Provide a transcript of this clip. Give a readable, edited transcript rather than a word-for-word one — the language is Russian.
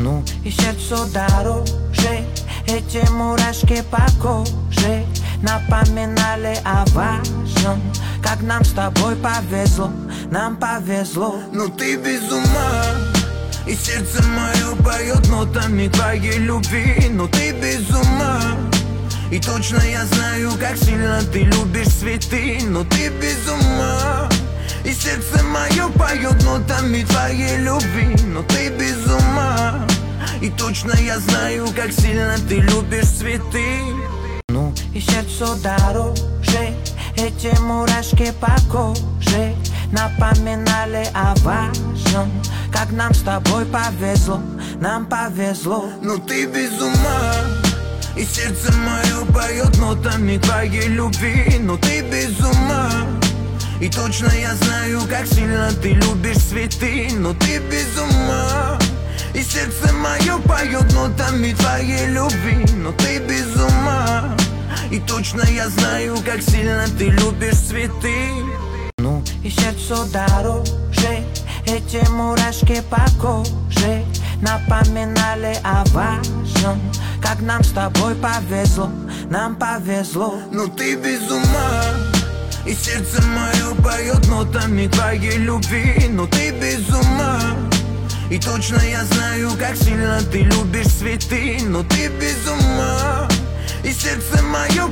Ну и сердцу дороже эти мурашки по коже напоминали о важном, как нам с тобой повезло, нам повезло. Ну ты без ума, и сердце мое поет нотами твоей любви. Ну ты без ума, и точно я знаю, как сильно ты любишь цветы. Ну ты без ума, и сердце мое поет нотами твоей любви. Ну ты без ума, и точно я знаю, как сильно ты любишь цветы. Ну и сердцу дороже эти мурашки по коже напоминали о важном, как нам с тобой повезло, нам повезло. Ну ты без ума, и сердце мое поет нотами твоей любви. Ну ты без ума, и точно я знаю, как сильно ты любишь цветы. Ну ты без ума, и сердце мое поет нотами твоей любви. Ну ты без ума, и точно я знаю, как сильно ты любишь цветы. Ну и сердцу дороже эти мурашки по коже напоминали о важном, как нам с тобой повезло, нам повезло. Ну ты без ума, и сердце мое поет нотами твоей любви. Ну ты без ума, и точно я знаю, как сильно ты любишь цветы. Ну ты без ума, и сердце мое